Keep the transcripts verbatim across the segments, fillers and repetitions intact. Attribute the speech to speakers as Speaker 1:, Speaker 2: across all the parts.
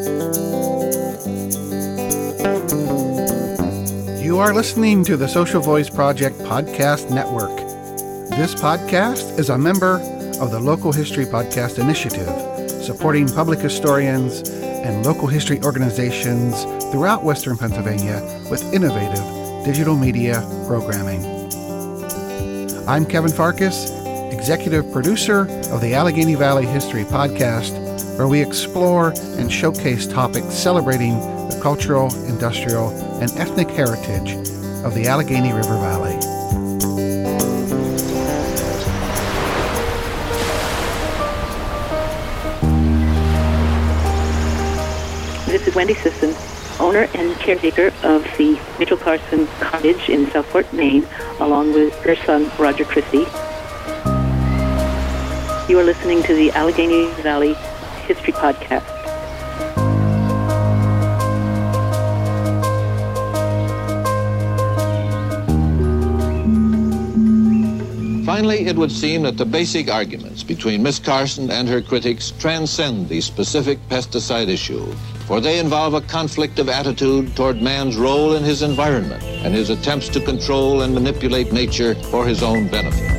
Speaker 1: You are listening to the Social Voice Project Podcast Network. This podcast is a member of the Local History Podcast Initiative, supporting public historians and local history organizations throughout Western Pennsylvania with innovative digital media programming. I'm Kevin Farkas, executive producer of the Allegheny Valley History Podcast, where we explore and showcase topics celebrating the cultural, industrial, and ethnic heritage of the Allegheny River Valley.
Speaker 2: This is Wendy Sisson, owner and caretaker of the Rachel Carson Cottage in Southport, Maine, along with her son, Roger Christie. You are listening to the Allegheny Valley History Podcast.
Speaker 3: Finally, it would seem that the basic arguments between Miss Carson and her critics transcend the specific pesticide issue, for they involve a conflict of attitude toward man's role in his environment and his attempts to control and manipulate nature for his own benefit.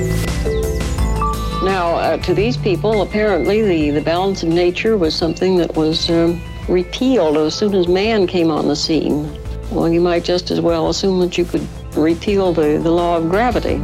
Speaker 4: Now, uh, to these people, apparently the, the balance of nature was something that was um, repealed as soon as man came on the scene. Well, you might just as well assume that you could repeal the, the law of gravity.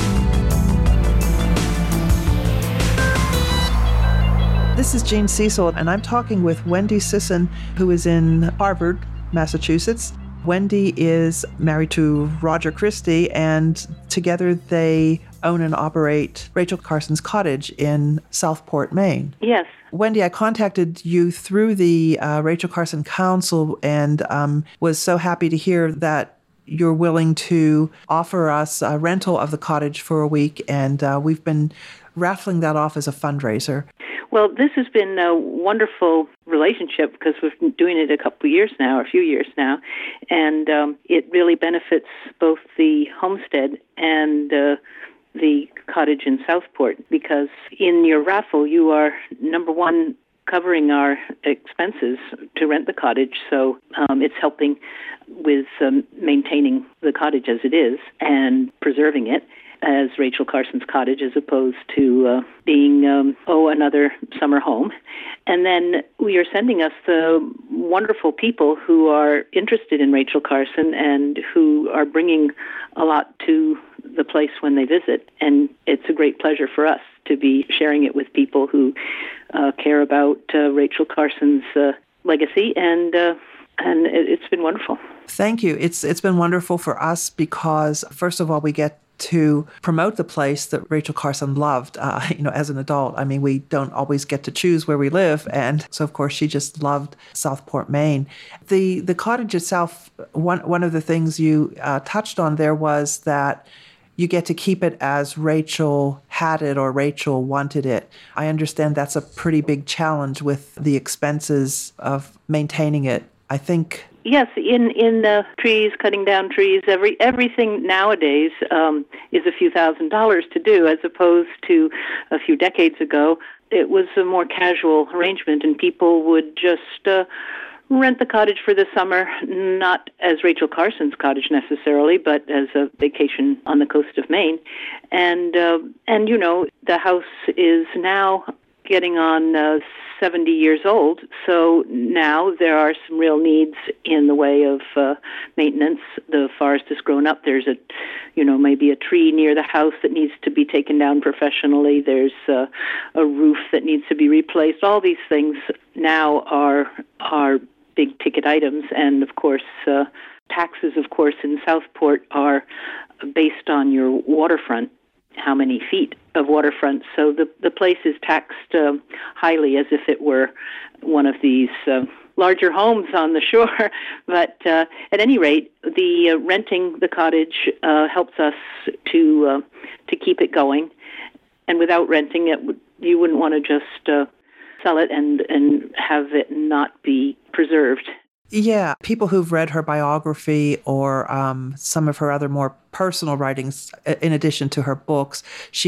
Speaker 5: This is Jean Cecil, and I'm talking with Wendy Sisson, who is in Harvard, Massachusetts. Wendy is married to Roger Christie, and together they own and operate Rachel Carson's Cottage in Southport, Maine.
Speaker 2: Yes.
Speaker 5: Wendy, I contacted you through the uh, Rachel Carson Council and um, was so happy to hear that you're willing to offer us a rental of the cottage for a week, and uh, we've been raffling that off as a fundraiser.
Speaker 2: Well, this has been a wonderful relationship because we've been doing it a couple of years now, or a few years now, and um, it really benefits both the homestead and uh, the cottage in Southport, because in your raffle you are, number one, covering our expenses to rent the cottage, so um, it's helping with um, maintaining the cottage as it is and preserving it as Rachel Carson's Cottage, as opposed to uh, being, um, oh, another summer home. And then we are sending us the wonderful people who are interested in Rachel Carson and who are bringing a lot to the place when they visit. And it's a great pleasure for us to be sharing it with people who uh, care about uh, Rachel Carson's uh, legacy, and uh, and it, it's been wonderful.
Speaker 5: Thank you. It's It's been wonderful for us because, first of all, we get to promote the place that Rachel Carson loved, uh, you know, as an adult. I mean, we don't always get to choose where we live. And so, of course, she just loved Southport, Maine. The the cottage itself, one, one of the things you uh, touched on there was that you get to keep it as Rachel had it or Rachel wanted it. I understand that's a pretty big challenge with the expenses of maintaining it. I think...
Speaker 2: Yes, in in uh, trees, cutting down trees, every everything nowadays um, is a few thousand dollars to do, as opposed to a few decades ago. It was a more casual arrangement, and people would just uh, rent the cottage for the summer, not as Rachel Carson's cottage necessarily, but as a vacation on the coast of Maine. And uh, and you know, the house is now getting on uh, seventy years old, so now there are some real needs in the way of uh, maintenance. The forest has grown up. There's a, you know, maybe a tree near the house that needs to be taken down professionally. There's uh, a roof that needs to be replaced. All these things now are are big ticket items, and of course, uh, taxes, of course, in Southport are based on your waterfront, how many feet of waterfront. So the, the place is taxed uh, highly, as if it were one of these uh, larger homes on the shore. But uh, at any rate, the uh, renting the cottage uh, helps us to uh, to keep it going. And without renting it, you wouldn't want to just uh, sell it and, and have it not be preserved.
Speaker 5: Yeah, people who've read her biography or um, some of her other more personal writings, in addition to her books, she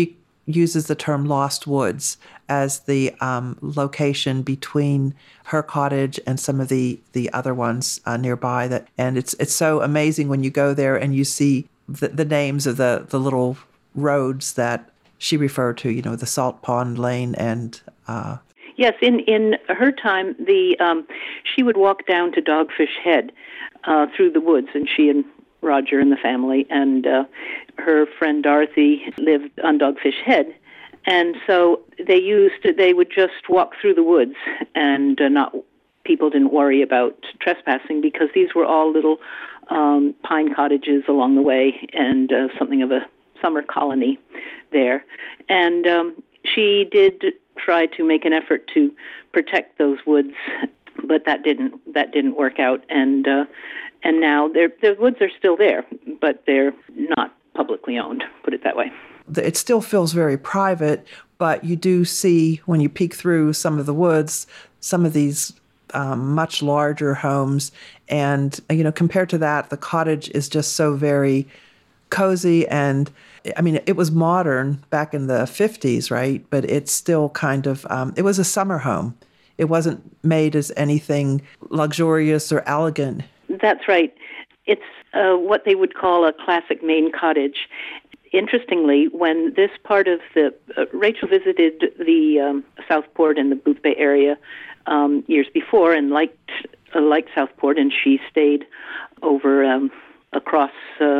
Speaker 5: uses the term Lost Woods as the um, location between her cottage and some of the, the other ones uh, nearby. That and it's it's so amazing when you go there and you see the, the names of the, the little roads that she referred to, you know, the Salt Pond Lane and... Uh,
Speaker 2: yes, in, in her time, the um, she would walk down to Dogfish Head uh, through the woods, and she and Roger and the family, and uh, her friend Dorothy lived on Dogfish Head. And so they used to, they would just walk through the woods, and uh, not people didn't worry about trespassing because these were all little um, pine cottages along the way, and uh, something of a summer colony there. And um, she did try to make an effort to protect those woods, but that didn't that didn't work out. And uh, and now they're, the woods are still there, but they're not publicly owned, put it that way.
Speaker 5: It still feels very private, but you do see when you peek through some of the woods, some of these um, much larger homes. And, you know, compared to that, the cottage is just so very cozy. And, I mean, it was modern back in the fifties, right? But it's still kind of, um, it was a summer home. It wasn't made as anything luxurious or elegant.
Speaker 2: That's right. It's uh, what they would call a classic Maine cottage. Interestingly, when this part of the, uh, Rachel visited the um, Southport and the Boothbay area um, years before and liked uh, liked Southport, and she stayed over um, across uh,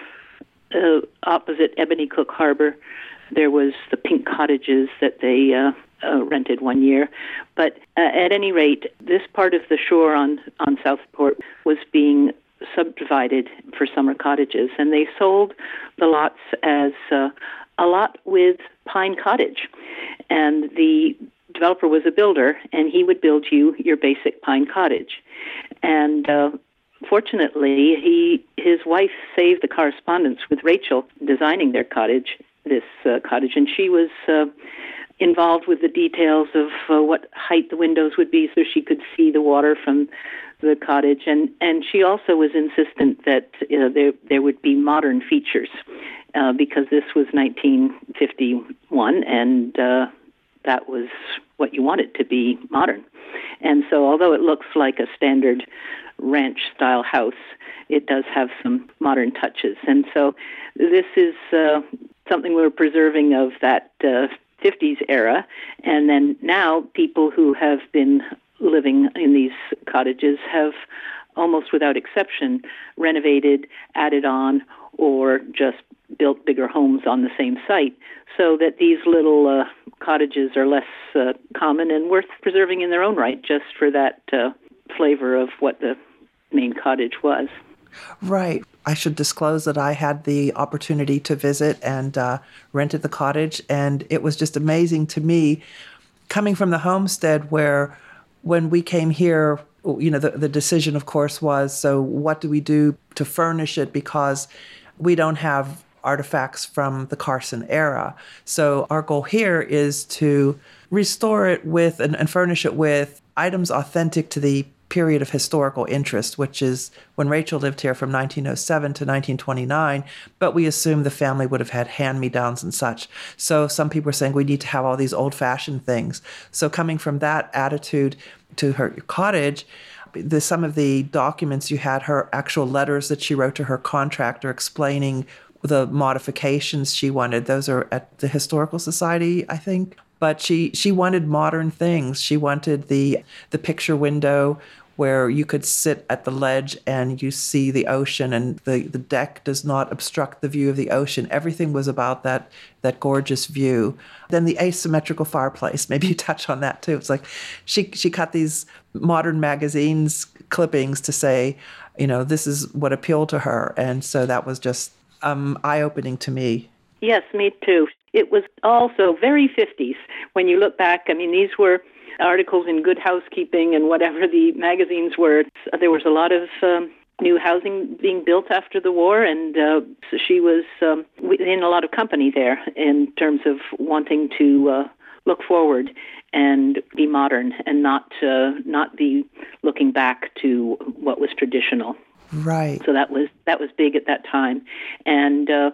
Speaker 2: uh, opposite Ebony Cook Harbor. There was the pink cottages that they uh, uh, rented one year. But uh, at any rate, this part of the shore on, on Southport was being subdivided for summer cottages, and they sold the lots as uh, a lot with Pine Cottage. And the developer was a builder, and he would build you your basic Pine Cottage. And uh, fortunately, he his wife saved the correspondence with Rachel designing their cottage, this uh, cottage, and she was uh, involved with the details of uh, what height the windows would be so she could see the water from the cottage, and, and she also was insistent that uh, there there would be modern features uh, because this was nineteen fifty-one, and uh, that was what you wanted to be modern. And so although it looks like a standard ranch-style house, it does have some modern touches. And so this is uh, something we're preserving of that uh, fifties era, and then now people who have been living in these cottages have almost without exception renovated, added on, or just built bigger homes on the same site, so that these little uh, cottages are less uh, common and worth preserving in their own right, just for that uh, flavor of what the Maine cottage was.
Speaker 5: Right. I should disclose that I had the opportunity to visit and uh, rented the cottage, and it was just amazing to me, coming from the homestead where when we came here, you know, the, the decision, of course, was, so what do we do to furnish it? Because we don't have artifacts from the Carson era. So our goal here is to restore it with and, and furnish it with items authentic to the period of historical interest, which is when Rachel lived here from nineteen oh seven to nineteen twenty-nine, but we assume the family would have had hand-me-downs and such. So some people are saying we need to have all these old-fashioned things. So coming from that attitude to her cottage, the, some of the documents you had, her actual letters that she wrote to her contractor explaining the modifications she wanted. Those are at the Historical Society, I think. But she, she wanted modern things. She wanted the the picture window where you could sit at the ledge and you see the ocean, and the, the deck does not obstruct the view of the ocean. Everything was about that that gorgeous view. Then the asymmetrical fireplace, maybe you touch on that too. It's like she she cut these modern magazines clippings to say, you know, this is what appealed to her. And so that was just um, eye-opening to me.
Speaker 2: Yes, me too. It was also very fifties. When you look back, I mean, these were articles in Good Housekeeping and whatever the magazines were. There was a lot of um, new housing being built after the war, and uh, so she was um, in a lot of company there in terms of wanting to uh, look forward and be modern and not uh, not be looking back to what was traditional.
Speaker 5: Right.
Speaker 2: So that was that was big at that time. And uh,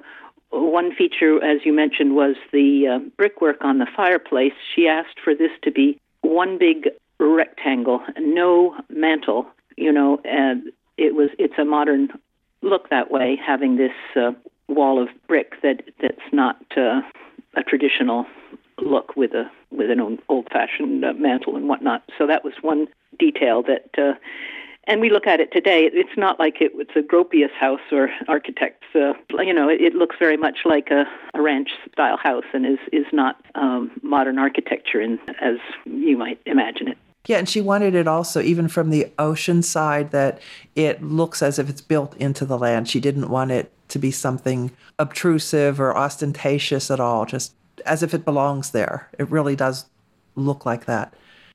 Speaker 2: one feature, as you mentioned, was the uh, brickwork on the fireplace. She asked for this to be one big rectangle, no mantle, you know, and it was, it's a modern look that way, having this uh, wall of brick that that's not uh, a traditional look with a with an old, old-fashioned uh, mantle and whatnot. So that was one detail that, uh, and we look at it today. It's not like it, it's a Gropius house or architects. Uh, you know, it, it looks very much like a, a ranch-style house and is is not um, modern architecture in, as you might imagine it.
Speaker 5: Yeah, and she wanted it also, even from the ocean side, that it looks as if it's built into the land. She didn't want it to be something obtrusive or ostentatious at all, just as if it belongs there. It really does look like that.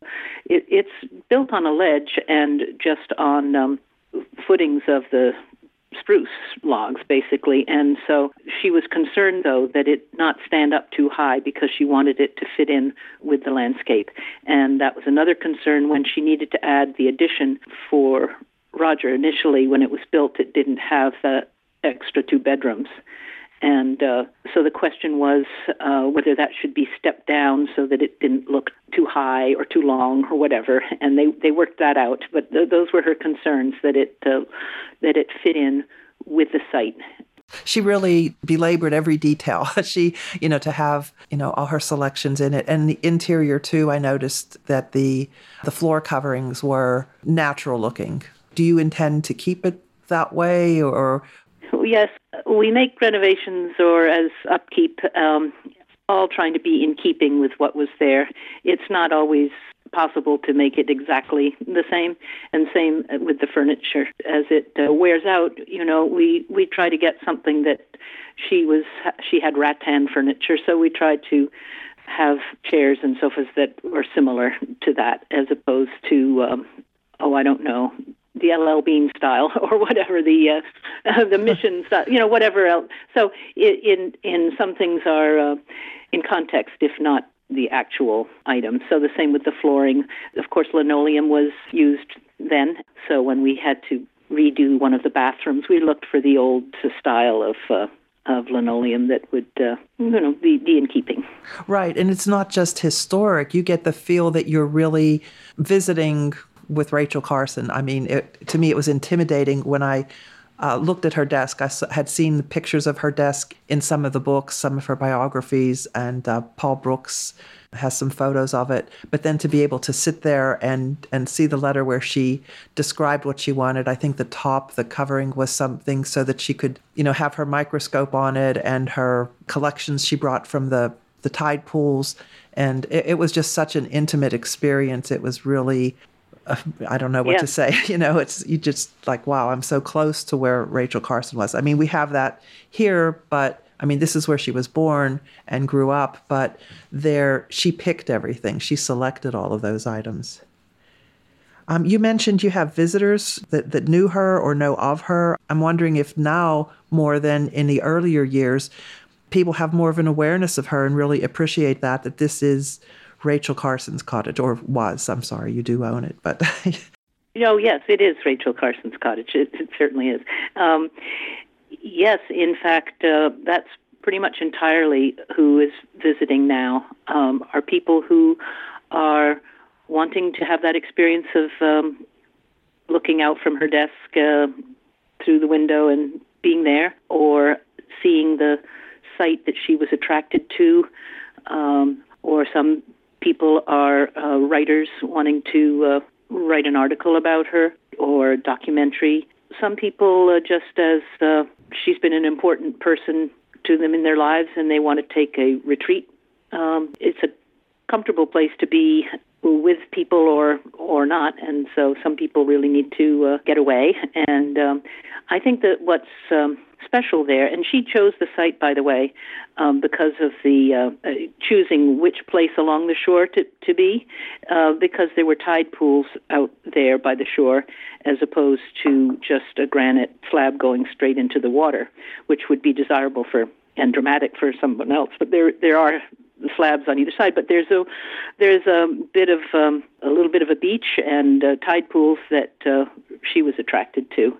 Speaker 2: It, it's built on a ledge and just on um, footings of the spruce logs, basically. And so she was concerned, though, that it not stand up too high because she wanted it to fit in with the landscape. And that was another concern when she needed to add the addition for Roger. Initially, when it was built, it didn't have the extra two bedrooms. And uh, so the question was uh, whether that should be stepped down so that it didn't look too high or too long or whatever. And they, they worked that out. But th- those were her concerns, that it uh, that it fit in with the site.
Speaker 5: She really belabored every detail. She, you know, to have, you know, all her selections in it. And the interior, too, I noticed that the the floor coverings were natural looking. Do you intend to keep it that way, or?
Speaker 2: Yes, we make renovations or as upkeep, um, all trying to be in keeping with what was there. It's not always possible to make it exactly the same, and same with the furniture. As it uh, wears out, you know, we, we try to get something that she was she had rattan furniture, so we tried to have chairs and sofas that were similar to that, as opposed to, um, oh, I don't know, the L L Bean style or whatever, the uh, the Mission style, you know, whatever else. So in in some things are uh, in context, if not the actual item. So the same with the flooring. Of course, linoleum was used then. So when we had to redo one of the bathrooms, we looked for the old style of uh, of linoleum that would, uh, you know, be, be in keeping.
Speaker 5: Right, and it's not just historic. You get the feel that you're really visiting with Rachel Carson. I mean, it, to me, it was intimidating when I uh, looked at her desk. I had seen the pictures of her desk in some of the books, some of her biographies, and uh, Paul Brooks has some photos of it. But then to be able to sit there and, and see the letter where she described what she wanted, I think the top, the covering was something so that she could, you know, have her microscope on it and her collections she brought from the, the tide pools. And it, it was just such an intimate experience. It was really... Uh, I don't know what
Speaker 2: yeah.
Speaker 5: to say. You know, it's you just like, wow, I'm so close to where Rachel Carson was. I mean, we have that here, but I mean, this is where she was born and grew up, but there she picked everything. She selected all of those items. Um, you mentioned you have visitors that, that knew her or know of her. I'm wondering if now, more than in the earlier years, people have more of an awareness of her and really appreciate that, that this is Rachel Carson's cottage, or was. I'm sorry, you do own it, but...
Speaker 2: Oh, yes, it is Rachel Carson's cottage. It, it certainly is. Um, yes, in fact, uh, that's pretty much entirely who is visiting now, um, are people who are wanting to have that experience of um, looking out from her desk uh, through the window and being there, or seeing the site that she was attracted to, um, or some people are uh, writers wanting to uh, write an article about her or a documentary. Some people uh, just as uh, she's been an important person to them in their lives and they want to take a retreat. Um, it's a comfortable place to be with people or or not, and so some people really need to uh, get away. And um, I think that what's um, special there, and she chose the site, by the way, um, because of the uh, uh, choosing which place along the shore to, to be, uh, because there were tide pools out there by the shore, as opposed to just a granite slab going straight into the water, which would be desirable for and dramatic for someone else. But there there are slabs on either side, but there's a there's a bit of um, a little bit of a beach and uh, tide pools that uh, she was attracted to.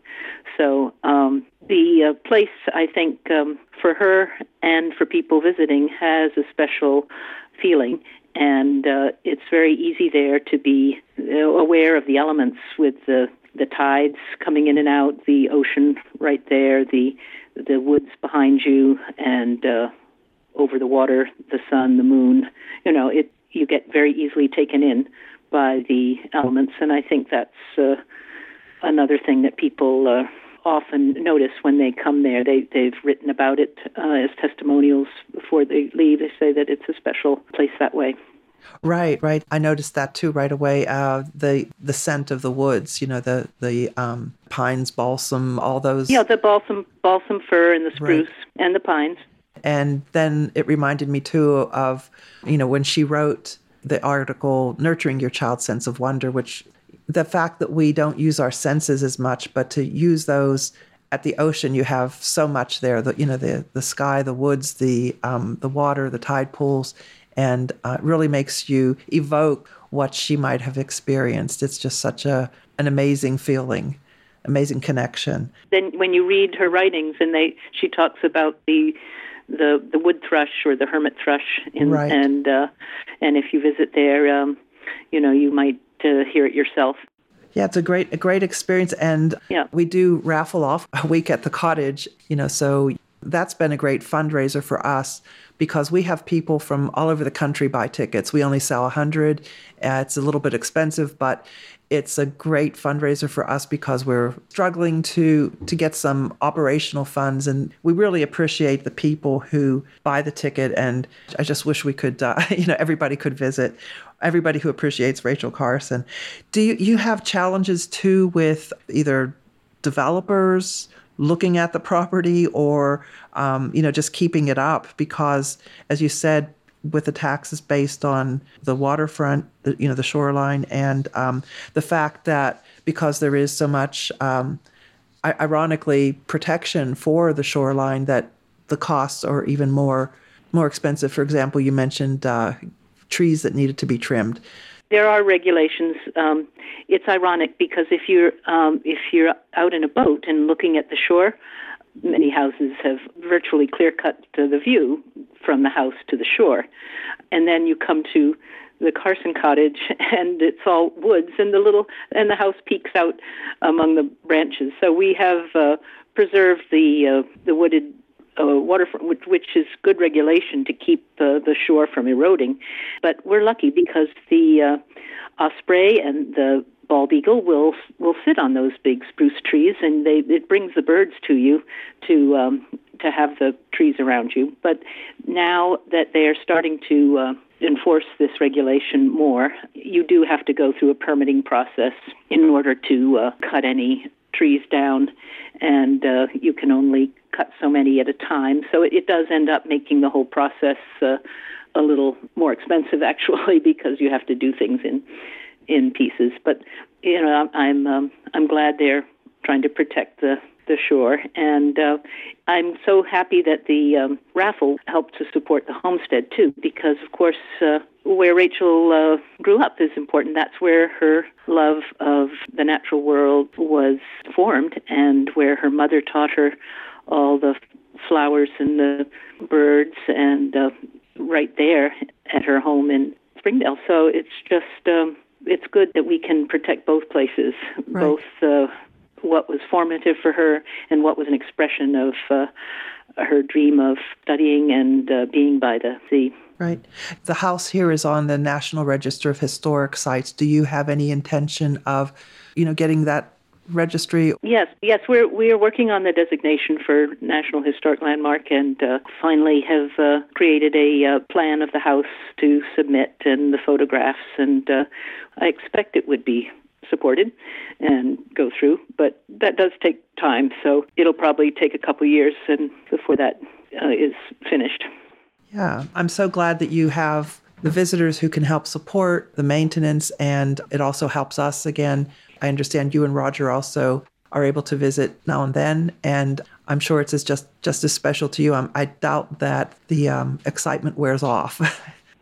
Speaker 2: So um, the uh, place, I think, um, for her and for people visiting has a special feeling. And uh, it's very easy there to be aware of the elements with the the tides coming in and out, the ocean right there, the the woods behind you, and uh, over the water, the sun, the moon. You know, it you get very easily taken in by the elements, and I think that's uh, another thing that people uh, often notice when they come there. They they've written about it uh, as testimonials before they leave. They say that it's a special place that way.
Speaker 5: Right, right. I noticed that too right away. Uh, the the scent of the woods, you know, the the um, pines, balsam, all those.
Speaker 2: Yeah, the balsam balsam fir and the spruce right. and the pines.
Speaker 5: And then it reminded me too of, you know, when she wrote the article "Nurturing Your Child's Sense of Wonder," which the fact that we don't use our senses as much, but to use those at the ocean, you have so much there. The you know the the sky, the woods, the um, the water, the tide pools. And uh, it really makes you evoke what she might have experienced. It's just such a an amazing feeling, amazing connection.
Speaker 2: Then when you read her writings, and they she talks about the the, the wood thrush or the hermit thrush, in,
Speaker 5: right.
Speaker 2: and uh, and if you visit there, um, you know, you might uh, hear it yourself.
Speaker 5: Yeah, it's a great a great experience, and
Speaker 2: yeah.
Speaker 5: we do raffle off a week at the cottage. You know, so that's been a great fundraiser for us, because we have people from all over the country buy tickets. We only sell one hundred. Uh, it's a little bit expensive, but it's a great fundraiser for us because we're struggling to to get some operational funds, and we really appreciate the people who buy the ticket. And I just wish we could, uh, you know, everybody could visit. Everybody who appreciates Rachel Carson. Do you, you have challenges too with either developers looking at the property or, um, you know, just keeping it up? Because, as you said, with the taxes based on the waterfront, the, you know, the shoreline, and um, the fact that because there is so much, um, ironically, protection for the shoreline, that the costs are even more more expensive. For example, you mentioned uh, trees that needed to be trimmed.
Speaker 2: There are regulations. Um, it's ironic because if you're um, if you're out in a boat and looking at the shore, many houses have virtually clear-cut to the view from the house to the shore, and then you come to the Carson cottage and it's all woods, and the little and the house peeks out among the branches. So we have uh, preserved the uh, the wooded Uh, waterfront, which, which is good regulation to keep uh, the shore from eroding. But we're lucky because the uh, osprey and the bald eagle will will sit on those big spruce trees, and they it brings the birds to you to um, to have the trees around you. But now that they are starting to uh, enforce this regulation more, you do have to go through a permitting process in order to uh, cut any trees down, and uh, you can only cut so many at a time. So it, it does end up making the whole process uh, a little more expensive, actually, because you have to do things in in pieces. But you know, I'm um, I'm glad they're trying to protect the the shore, and uh, I'm so happy that the um, raffle helped to support the homestead too, because of course uh, where Rachel uh, grew up is important. That's where her love of the natural world was formed, and where her mother taught her all the flowers and the birds, and uh, right there at her home in Springdale. So it's just um, it's good that we can protect both places,
Speaker 5: right.
Speaker 2: both uh, what was formative for her and what was an expression of uh, her dream of studying and uh, being by the sea.
Speaker 5: Right. The house here is on the National Register of Historic Sites. Do you have any intention of, you know, getting that registry?
Speaker 2: Yes, yes, we're we're working on the designation for National Historic Landmark, and uh, finally have uh, created a uh, plan of the house to submit, and the photographs, and uh, I expect it would be supported and go through, but that does take time, so it'll probably take a couple years and before that uh, is finished.
Speaker 5: Yeah, I'm so glad that you have the visitors who can help support the maintenance, and it also helps us again. I understand you and Roger also are able to visit now and then, and I'm sure it's as just, just as special to you. Um, I doubt that the um, excitement wears off.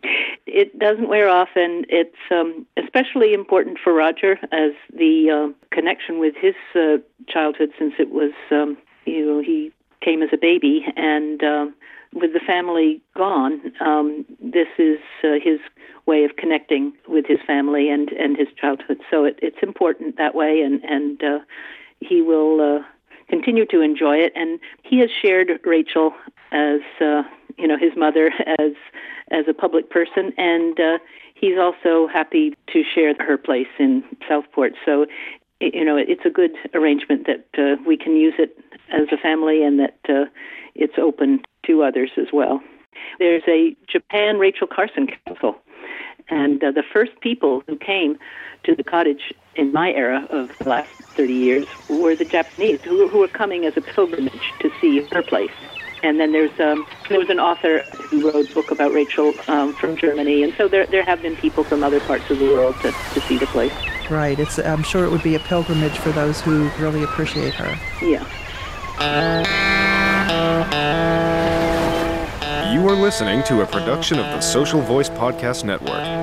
Speaker 2: It doesn't wear off, and it's um, especially important for Roger as the uh, connection with his uh, childhood, since it was, um, you know, he came as a baby, and uh, with the family gone, um, this is uh, his way of connecting with his family and, and his childhood. So it, it's important that way, and, and uh, he will uh, continue to enjoy it. And he has shared Rachel as, uh, you know, his mother as as a public person, and uh, he's also happy to share her place in Southport. So, you know, it's a good arrangement that uh, we can use it as a family, and that uh, it's open to others as well. There's a Japan Rachel Carson Council, and uh, the first people who came to the cottage in my era of the last thirty years were the Japanese, who, who were coming as a pilgrimage to see her place. And then there's um, there was an author who wrote a book about Rachel um, from Germany, and so there there have been people from other parts of the world to, to see the place.
Speaker 5: Right. It's I'm sure it would be a pilgrimage for those who really appreciate her.
Speaker 2: Yeah.
Speaker 6: You are listening to a production of the Social Voice Podcast Network.